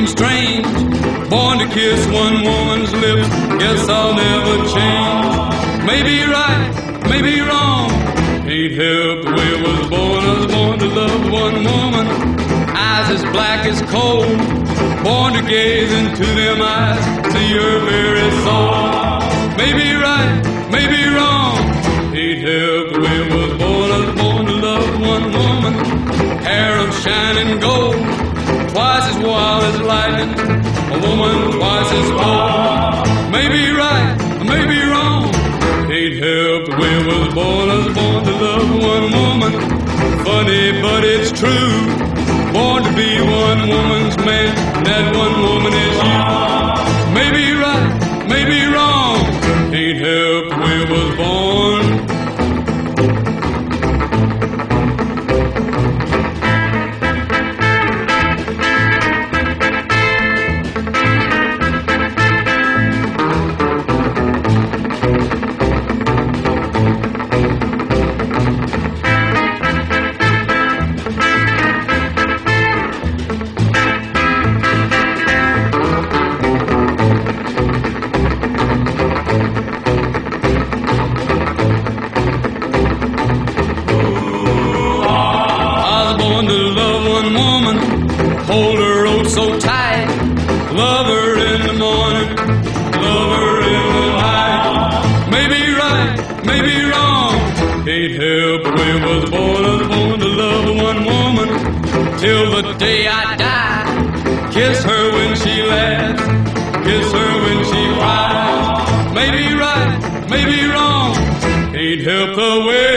seems strange, born to kiss one woman's lips. Guess I'll never change. Maybe right, maybe wrong, ain't helped the way I was born. I was born to love one woman, eyes as black as coal, born to gaze into them eyes, see her very soul. Maybe right, maybe wrong, ain't helped the way I was born. I was born to love one woman, hair of shining gold, twice as wild as lightning, a woman twice as bold. Maybe right, maybe wrong, ain't helped the way I was born. I was born to love one woman. Funny, but it's true. Born to be one woman's man. That one woman is you. Maybe right, maybe wrong, ain't helped the way I was born. Hold her oh so tight, love her in the morning, love her in the night. Maybe right, maybe wrong, ain't helped the way I was born. I was born to love one woman till the day I die. Kiss her when she laughs, kiss her when she cries. Maybe right, maybe wrong, ain't helped the way